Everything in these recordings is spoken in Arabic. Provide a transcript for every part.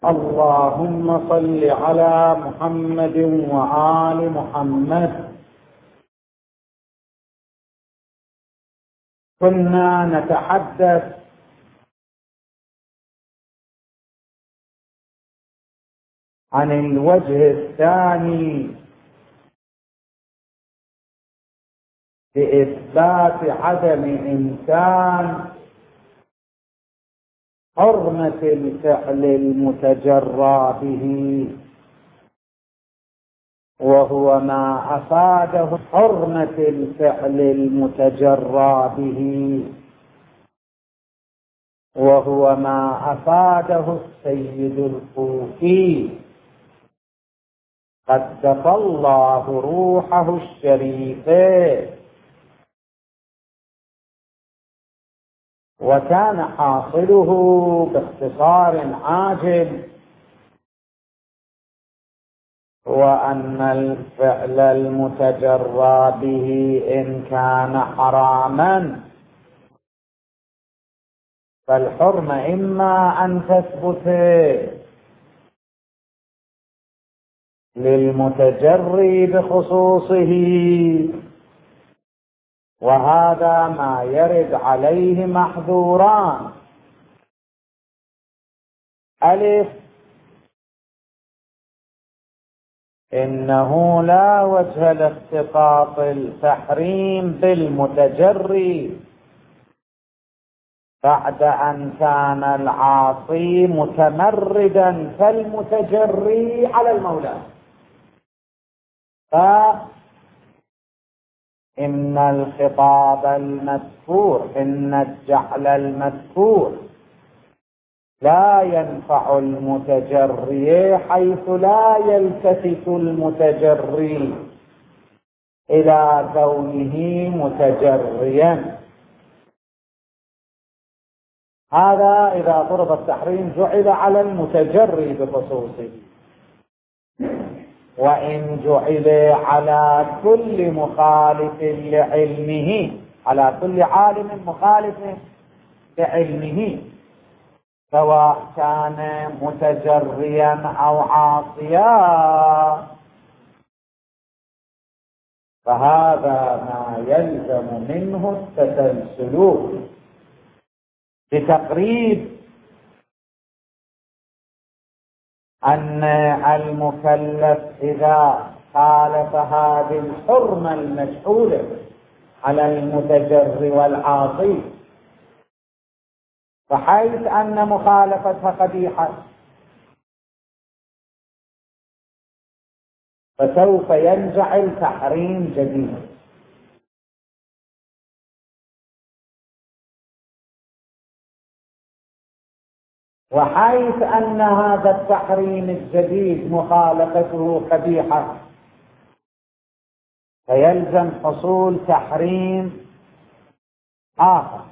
اللهم صل على محمد وآل محمد. كنا نتحدث عن الوجه الثاني لإثبات عدم إمكان حرمة الفعل المتجرى به، وهو ما أفاده حرمة الفعل المتجرى به، وهو ما أفاده السيد الكوفي قدس الله روحه الشريفة. وكان حاصله باختصار عاجل هو أن الفعل المتجرى به إن كان حراما فالحرمة إما أن تثبت للمتجري بخصوصه، وهذا ما يرد عليه محظوران: ألف، إنه لا وجه لاختطاف التحريم بالمتجري بعد أن كان العاصي متمردا كالمتجري على المولى، إن الخطاب المذكور، إن الجعل المذكور لا ينفع المتجري حيث لا يلتفت المتجري إلى كونه متجريا. هذا إذا فرض التحريم جعل على المتجري بخصوصه، وإن جعل على كل مخالف لعلمه، على كل عالم مخالف لعلمه سواء كان متجريا أو عاصيا، فهذا ما يلزم منه التسلسل بتقريب أن المكلف إذا خالف هذه الحرمة المجعولة على المتجري والعاصي، فحيث أن مخالفتها قبيحة فسوف ينجعل تحريم جديد، وحيث أن هذا التحريم الجديد مخالفته قبيحة فيلزم حصول تحريم آخر،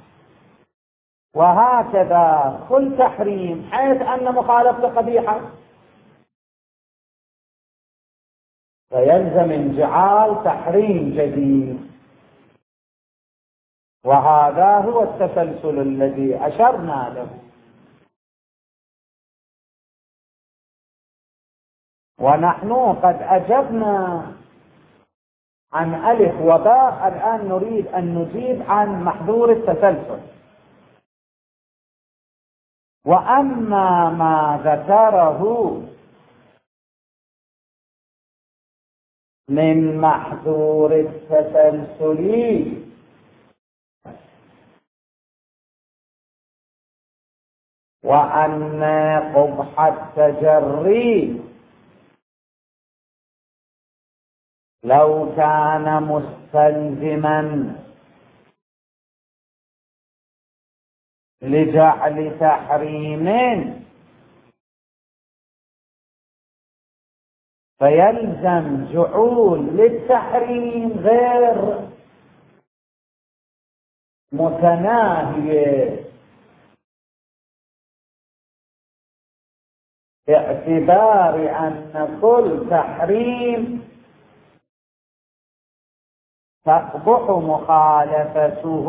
وهكذا كل تحريم حيث أن مخالفته قبيحة فيلزم انجعال تحريم جديد. وهذا هو التسلسل الذي أشرنا له. ونحن قد أجبنا عن ألف وباء، الآن نريد أن نجيب عن محظور التسلسل. وأما ما ذكره من محظور التسلسل وأن قبح التجري لو كان مستلزما لجعل تحريم فيلزم جعول للتحريم غير متناهية، باعتبار أن كل تحريم تقبح مخالفته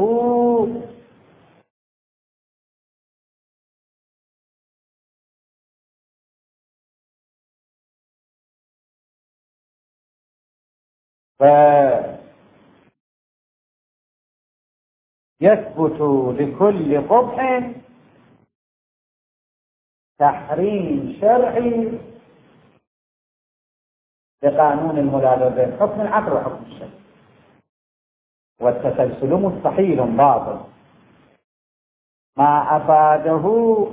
فيثبت لكل قبح تحريم شرعي بقانون الملازمة، حكم العقل وحكم الشرع، والتسلسل مستحيل باطل ما أفاده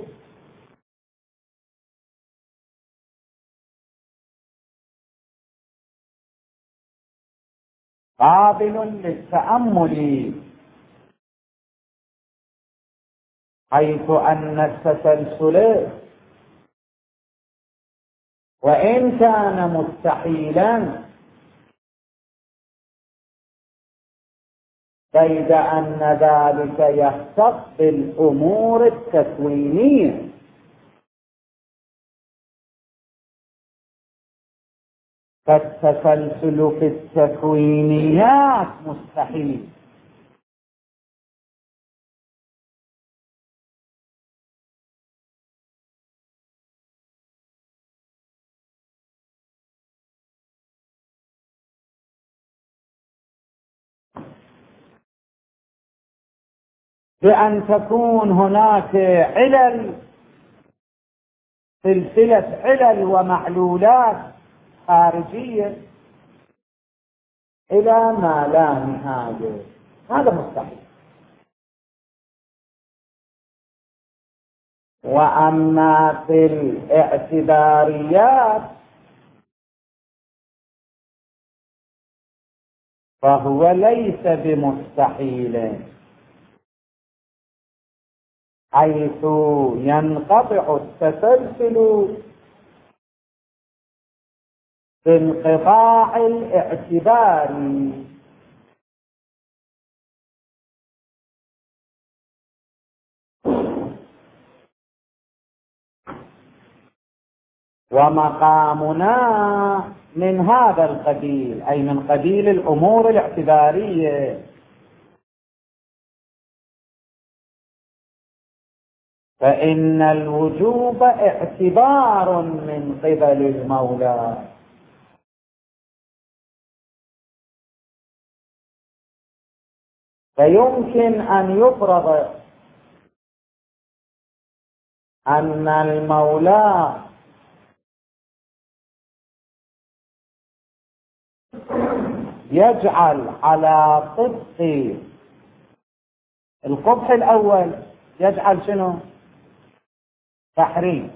قابل للتأمل، حيث أن التسلسل وإن كان مستحيلا بيد أن ذلك يختص بالأمور التكوينية، فالتسلسل في التكوينيات مستحيل، بأن تكون هناك علل، سلسلة علل ومعلولات خارجية إلى ما لا نهاية، هذا مستحيل. وأما في الاعتباريات فهو ليس بمستحيل، حيث ينقطع التسلسل بانقطاع الاعتباري، ومقامنا من هذا القبيل، أي من قبيل الأمور الاعتبارية، فإن الوجوب اعتبار من قبل المولى، فيمكن أن يفرض أن المولى يجعل على طبق القبح الأول، يجعل شنو؟ تحريم،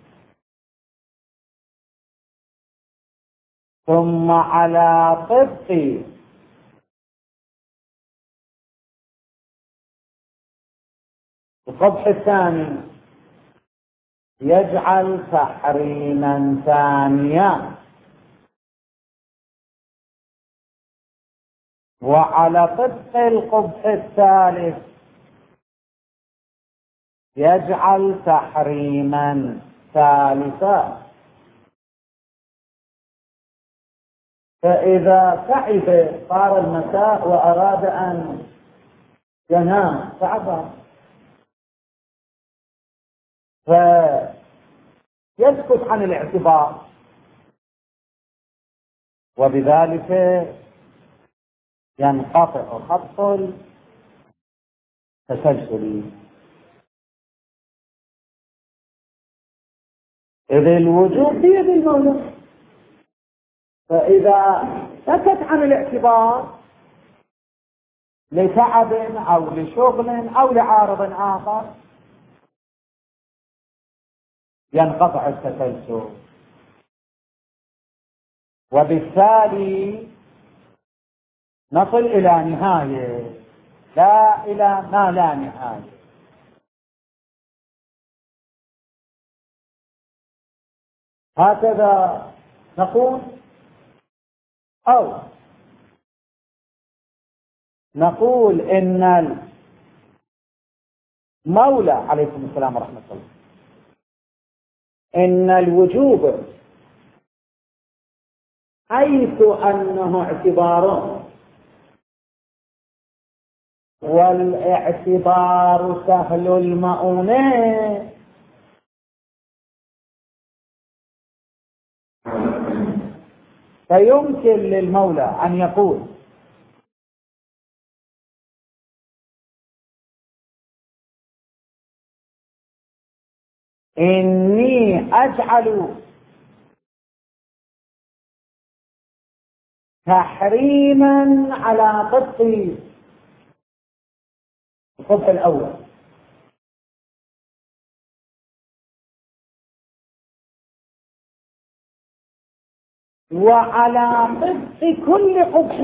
ثم على طبق القبح الثاني يجعل تحريما ثانيا، وعلى طبق القبح الثالث يجعل تحريما ثالثا. فإذا تعب صار المساء وأراد أن ينام تعب، فيسكت عن الاعتبار، وبذلك ينقطع خط التسلسل، إذ الوجوب بيد المولى، فإذا سكت عن الاعتبار لتعب أو لشغل أو لعارض آخر ينقطع التسلسل، وبالتالي نصل إلى نهاية، لا إلى ما لا نهاية. هكذا نقول، أو نقول إن المولى عليكم السلام ورحمة الله، إن الوجوب حيث أنه اعتبار، والاعتبار سهل المؤونة، فيمكن للمولى أن يقول إني أجعل تحريما على قبط القبح الأول، وعلى قبط كل قبح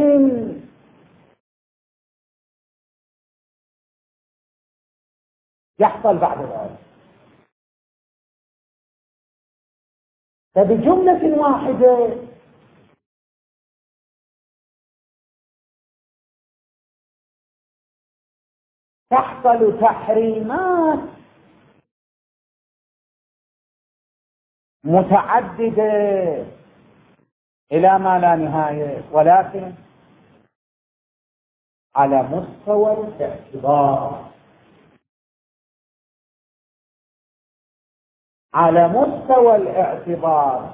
يحصل بعد ذلك. فبجملة واحدة تحصل تحريمات متعددة إلى ما لا نهاية، ولكن على مستوى الاعتبار، على مستوى الاعتبار،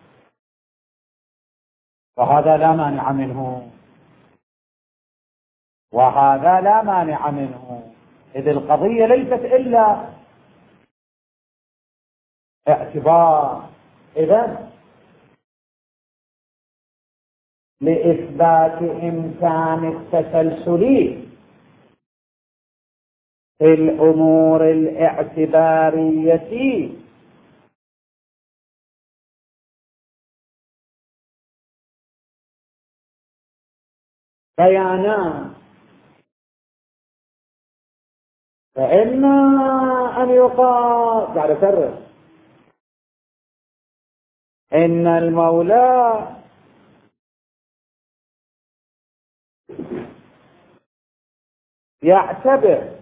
وهذا لا مانع منه، وهذا لا مانع منه، إذ القضية ليست إلا اعتبار. إذن لإثبات إمكان التسلسل في الأمور الاعتبارية بيانان، فإما أن يقال قاعد أكرر إن المولى يعتبر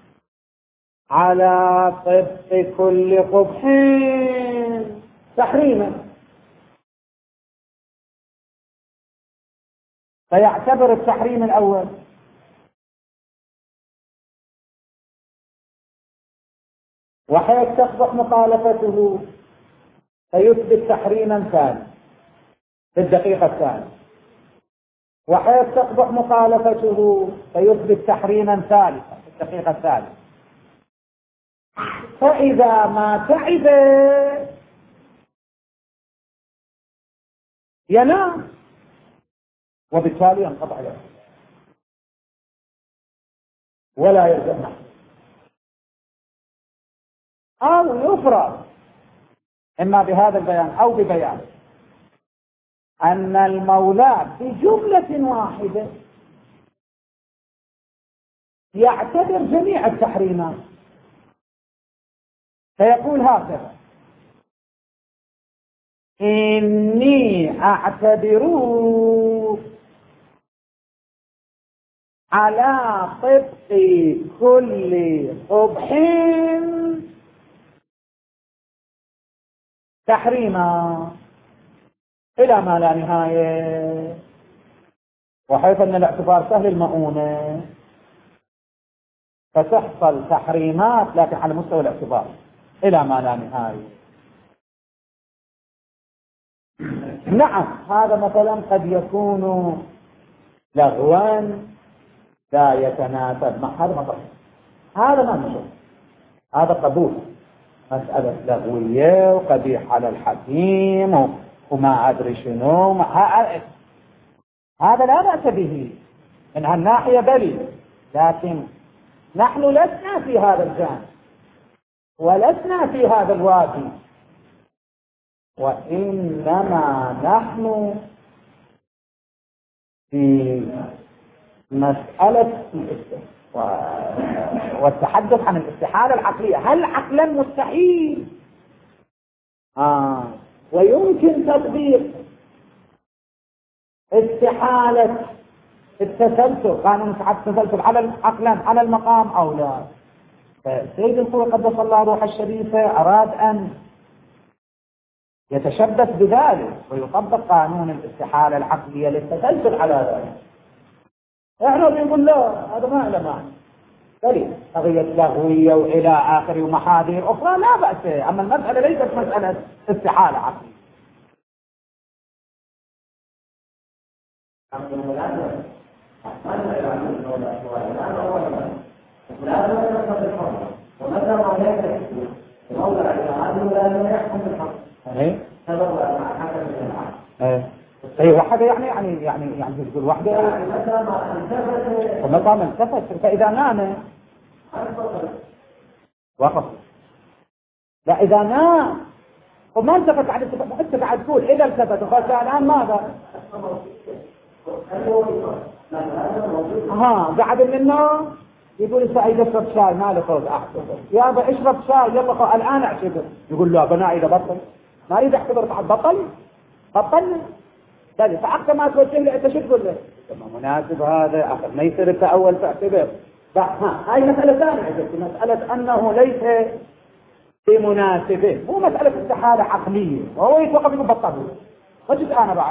على طبق كل قبح تحريما، فيعتبر التحريم الأول، وحيث تقبح مخالفته فيثبت تحريما ثاني في الدقيقة الثانية، وحيث تقبح مخالفته فيثبت تحريما ثالثا في الدقيقة الثالثة. فإذا ما تعب ينام، وبالتالي ينقطع له ولا يرجع معه، أو يفرض إما بهذا البيان أو ببيان أن المولى بجملة واحدة يعتبر جميع التحريمات، فيقول هكذا: إني أعتبر على طبق كل قبح تحريما إلى ما لا نهاية، وحيث أن الاعتبار سهل المؤونة فتحصل تحريمات لكن على مستوى الاعتبار إلى ما لا نهاية. نعم، هذا مثلا قد يكون لغوا لا يتناسب مع هذا مثلا، هذا ما نشوف، هذا قبول، مسألة لغوية وقبيح على الحكيم وما أدري شنو، هذا لا بأس به من هالناحية بلي، لكن نحن لسنا في هذا الجانب ولسنا في هذا الوادي، وإنما نحن في مسألة والتحدث عن الاستحالة العقلية. هل عقلا مستحيل ويمكن تطبيق استحالة التسلسل، قانون التسلسل على عقلا على المقام أو لا؟ سيد الخوي قدس الله روح الشريفة أراد أن يتشبث بذلك ويطبق قانون الاستحالة العقلية للتسلسل على ذلك. احنا بنقول لا، هذا ما له معنى، بل قضية لغوية وإلى آخره ومحاذير أخرى لا بأس، أما المسألة ليست مسألة استحالة عقلية. ومتى ما يكتب موضع الإعادة لا يحكم بالحق. هي واحدة يعني تقول واحدة ومتى ما التفت فإذا نام وقف. لا إذا نام وما التفت بعد التفت أنت قاعد تقول إذا التفت وقال الآن ماذا؟ قاعد من النوم يقول سعيد اشرب شاي ما له فوز احسن يا ابا اشرب شاي يلا الان اعتبر. يقول له بنا اذا بطل ما اريد اعتبر بعد بطل لا فحتى ما توجه لي انت شو تقول له؟ ما مناسب هذا اخر ما يصير انت اول تعتبر. هاي مساله ثانيه مساله انه ليس بمناسبه مو مساله استحاله عقليه وهو يتوقف يقول بطل وجد انا بعد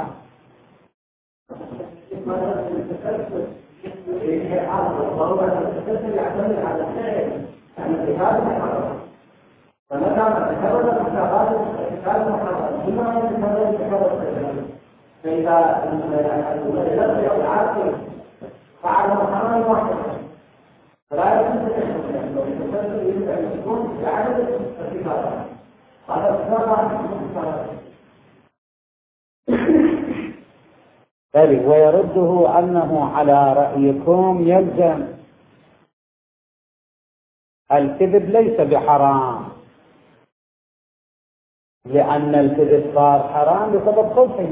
يعتمد على الفعل الاتخاذ محرم فمتى ما تكرر الاتخاذ محرم ثم يتكرر الاتخاذ فإذا الذي العاقل فعل محرما واحدا فلا يمكن أن يكون بعدد الاتخاذ هذا اتخاذ ويرده أنه على رأيكم يلزم الكذب ليس بحرام لأن الكذب صار حرام بسبب خبثه.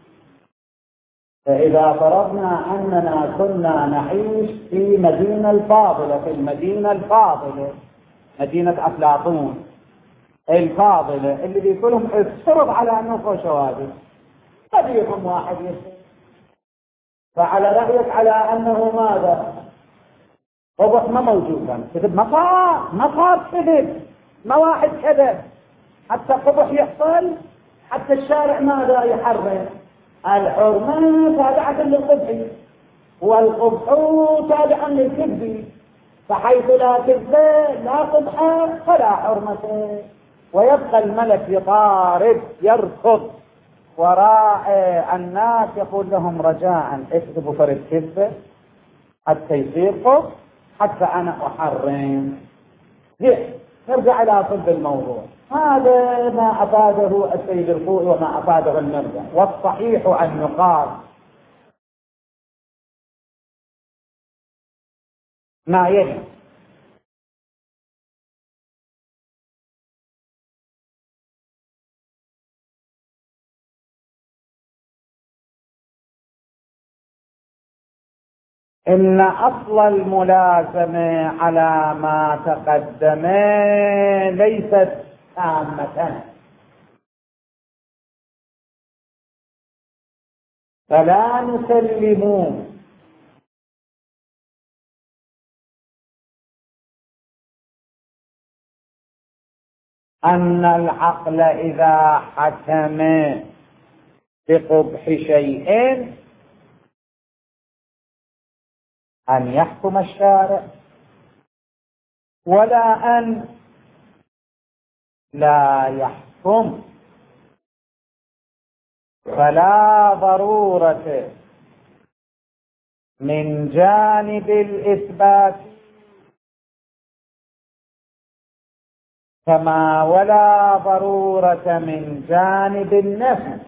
فإذا فرضنا أننا كنا نعيش في مدينة الفاضلة في المدينة الفاضلة مدينة أفلاطون الفاضلة اللي بيقولهم افترض على أنه خوشوادي فبيهم واحد يسر فعلى رأيك على أنه ماذا قبح ما موجودا كذب ما صار كذب ما واحد كذب حتى قبح يحصل حتى الشارع ماذا يحرم الحرمة تابعة للقبح والقبح تابعا للكذب فحيث لا كذب لا قبح فلا حرمة ويبقى الملك يطارد يركض وراء الناس يقول لهم رجاء اكتبوا فرد كذبة حتى يصير قبح حتى أنا أحرم. نرجع إلى صلب الموضوع. هذا ما أفاده السيد الخوئي وما أفاده المرجع والصحيح أن يقال ما يلي إن أصل الملازمة على ما تقدم ليست تامة فلا نسلم أن العقل إذا حكم بقبح شيء أن يحكم الشارع ولا أن لا يحكم فلا ضرورة من جانب الإثبات كما ولا ضرورة من جانب النفي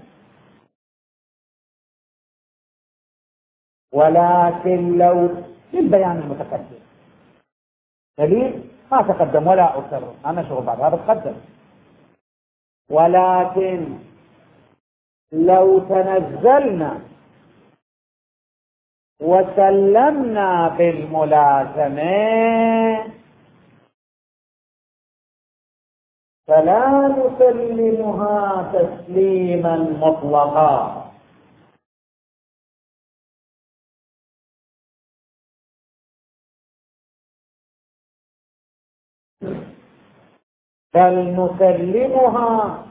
ولكن لو للبيان المتقدم دليل ما تقدم ولا أكرر أنا شغل بعد هذا تقدم ولكن لو تنزلنا وسلمنا بالملازمة فلا نسلمها تسليما مطلقا بل نسلمها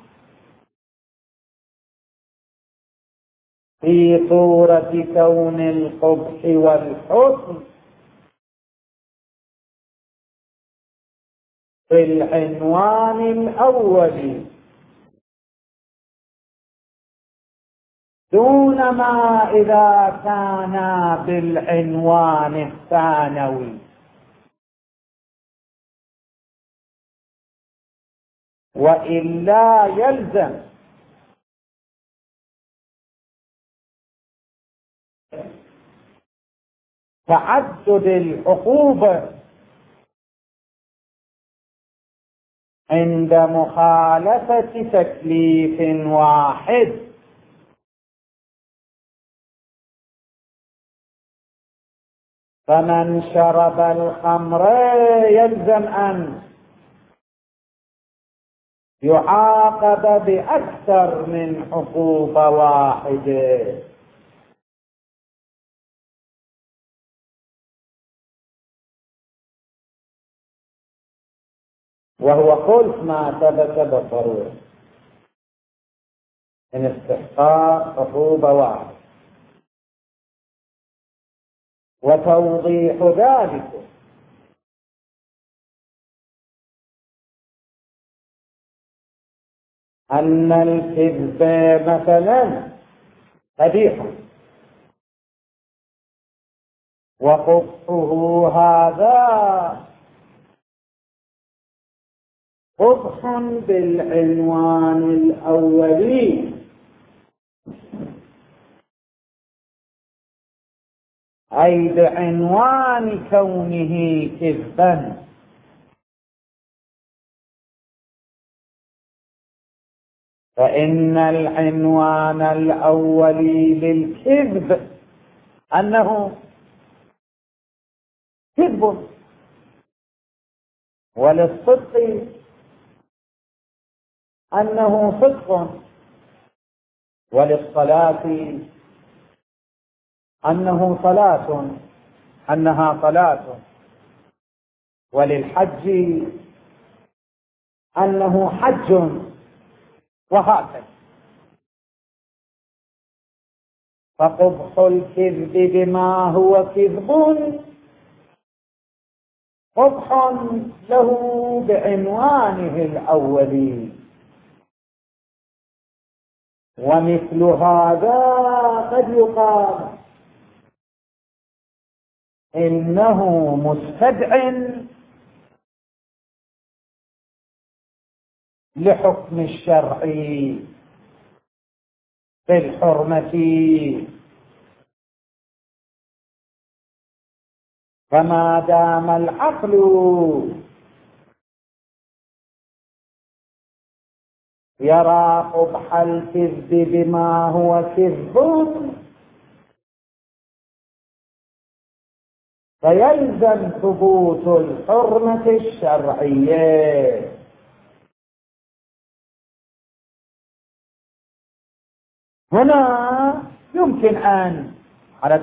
في صورة كون القبح والحسن في العنوان الأول دون ما إذا كان بالعنوان الثانوي، وإلا يلزم تعدد العقوبة عند مخالفة تكليف واحد. فمن شرب الخمر يلزم أن يعاقب بأكثر من عقوبة واحدة. وهو خلف ما ثبت بالضرورة من استحقاق عقوبة واحدة. وتوضيح ذلك أن الكذب مثلا قبيح، وقبحه هذا قبح بالعنوان الأولي، أي بعنوان كونه كذبا. فإن العنوان الأولي للكذب أنه كذب، وللصدق أنه صدق، وللصلاة أنها صلاة، وللحج أنه حج، وهكذا. فقبح الكذب بما هو كذب قبح له بعنوانه الأولي. ومثل هذا قد يقال إنه مستدع لحكم الشرع بالحرمة، فما دام العقل يرى قبح الكذب بما هو كذب فيلزم ثبوت الحرمة الشرعية. هنا يمكن أن على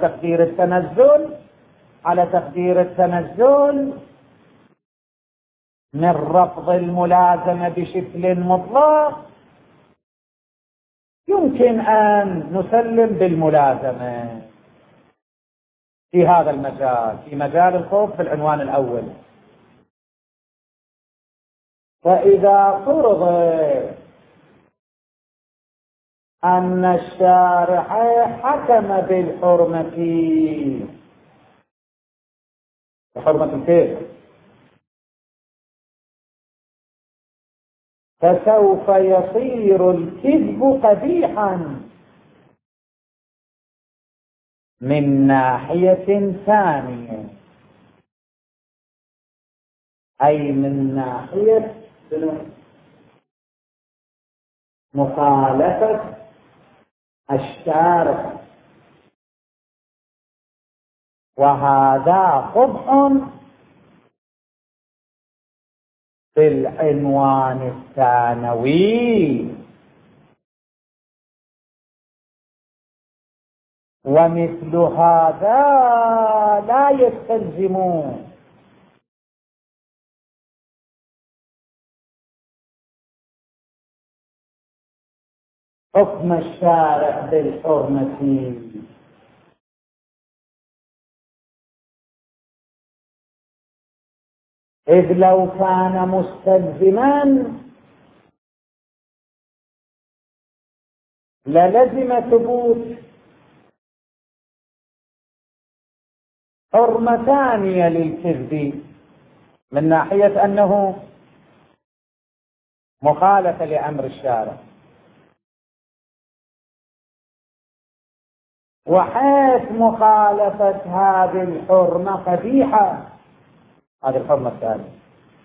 تقدير التنزل من رفض الملازمة بشكل مطلق، يمكن أن نسلم بالملازمة في هذا المجال، في مجال الخوف بالعنوان الأول. فإذا فرض أن الشارع حكم بحرمة الكذب، فسوف يصير الكذب قبيحا من ناحية ثانية، أي من ناحية مخالفة الشارع، وهذا قبح في العنوان الثانوي. ومثل هذا لا يستلزم حكم الشارع بالحرمة، إذ لو كان مستلزما للزم ثبوت حرمة ثانية للكذب من ناحية أنه مخالفة لأمر الشارع، وحيث مخالفة هذه الحرمة قبيحة، هذه الحرمة الثانية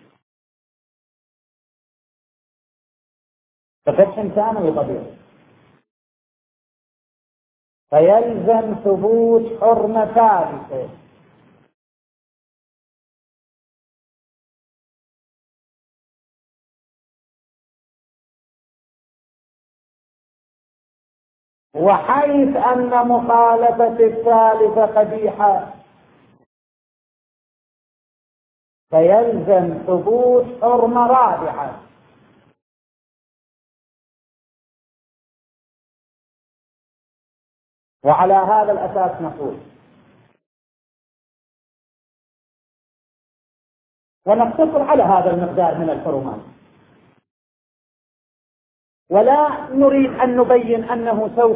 فقدح ثانوي طبيعي، فيلزم ثبوت حرمة ثالثة. وحيث أن مخالفة الثالثة قبيحة فيلزم ثبوت حرمة رابعة. وعلى هذا الأساس نقول ونقتصر على هذا المقدار من الحرمات، ولا نريد أن نبين أنه سوف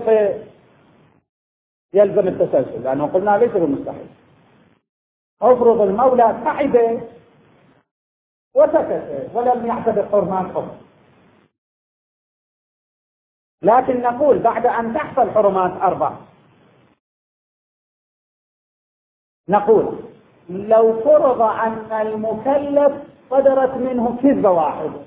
يلزم التسلسل، لأنه قلنا ليس بالمستحيل. افرض المولى تعب وسكت ولم يعتبر حرمات أخرى، لكن نقول بعد أن تحصل حرمات 4 نقول لو فرض أن المكلف صدرت منه كذبة واحدة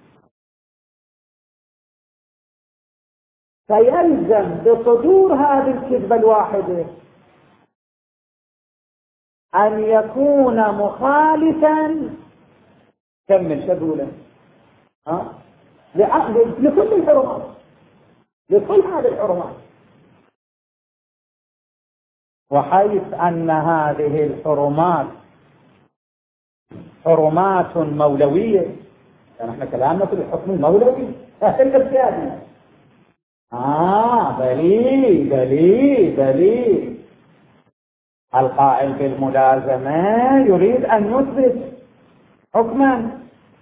فيلزم بصدور هذه الكذبة الواحدة أن يكون مخالفا كمل شغولا لكل الحرمات، لكل هذه الحرمات. وحيث أن هذه الحرمات حرمات مولوية، يعني احنا كلامنا في الحكم المولوي السيادي. دليل القائل بالملازمة يريد أن يثبت حكما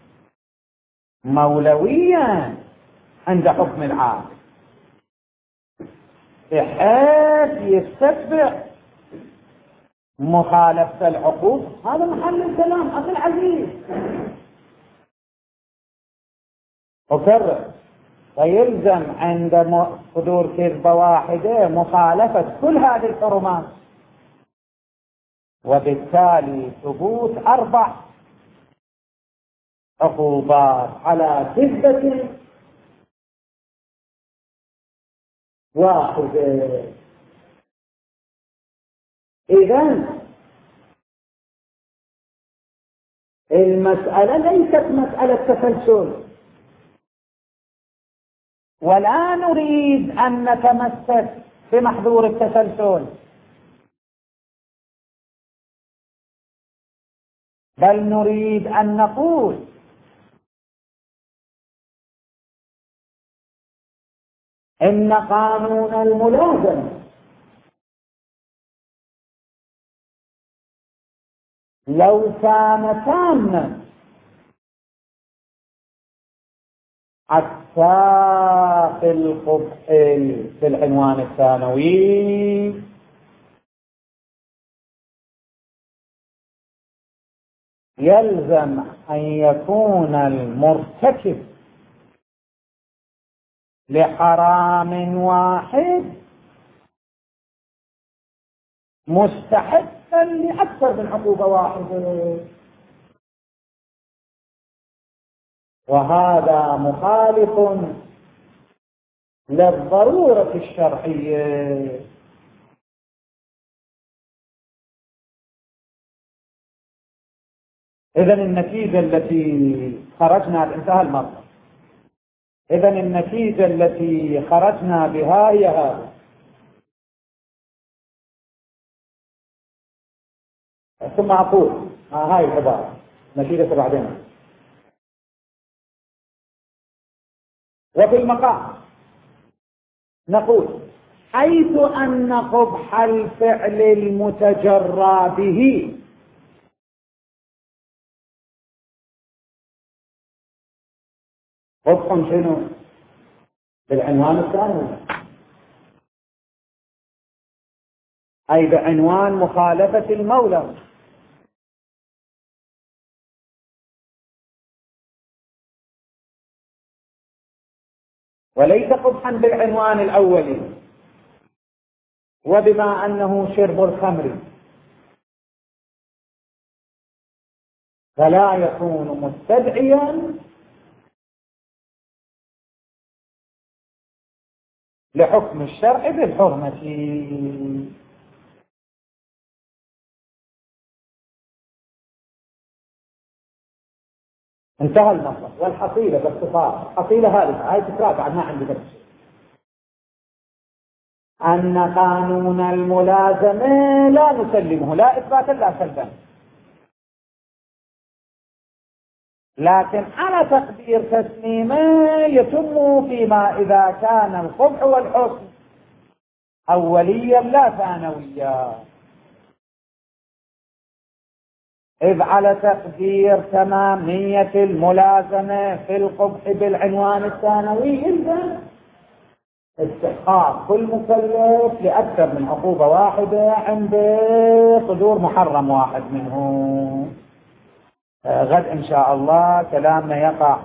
مولويا عند حكم العام بحيث يستتبع مخالفة العقوق. هذا محل الكلام أخي العزيز. أكرر، فيلزم عند صدور كذبة واحدة مخالفة كل هذه الحرمات، وبالتالي ثبوت 4 عقوبات على كذبة واحدة. إذن المسألة ليست مسألة تسلسل، ولا نريد أن نتمسك بمحظور التسلسل، بل نريد أن نقول إن قانون الملازمة لو كان تاما حتى في القبح في العنوان الثانوي يلزم أن يكون المرتكب لحرام واحد مستحقا لأكثر من عقوبة واحدة، وهذا مخالف للضرورة الشرعية. إذن النتيجة التي خرجنا انتهى المطلب. إذن النتيجة التي خرجنا بها هي هذا. ثم أقول هاي العبارة نتيجة بعدين. وفي المقام نقول حيث أن قبح الفعل المتجرى به قبح شنو؟ بالعنوان الثاني أي بعنوان مخالفة المولى، وليس قبحا بالعنوان الأولي. وبما أنه شرب الخمر فلا يكون مستدعيا لحكم الشرع بالحرمة. انتهى المطلب. والحصيلة باختصار، حصيلة هذه تكرار بعد ما عندي درس، أن قانون الملازمة لا نسلمه لا إثباتا لا سلبا، لكن على تقدير تسليمه يتم فيما إذا كان القبح والحسن أوليا لا ثانويا، إذ على تقدير تمامية الملازمة في القبح بالعنوان الثانوي إذن استحقاق كل مكلف لأكثر من عقوبة واحدة عند صدور محرم واحد منه. غد إن شاء الله كلامنا يقع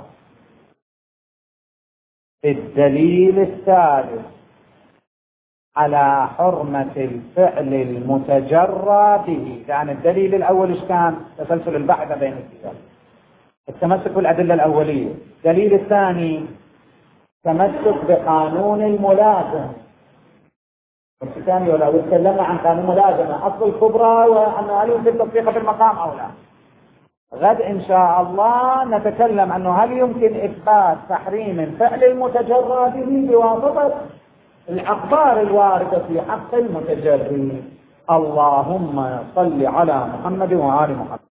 في الدليل الثالث على حرمة الفعل المتجرى به. يعني الدليل الأول إيش كان؟ تسلسل البحث بين الكتاب، التمسك بالأدلة الأولية. الدليل الثاني تمسك بقانون الملازمة. الثاني ولو تكلمنا عن قانون الملازمة أصل الكبرى وأنه هل يمكن تطبيقه في المقام أو لا. غد إن شاء الله نتكلم أنه هل يمكن إثبات تحريم فعل المتجرى به بواسطة الأخبار الواردة في حق المتجري. اللهم صل على محمد وآل محمد.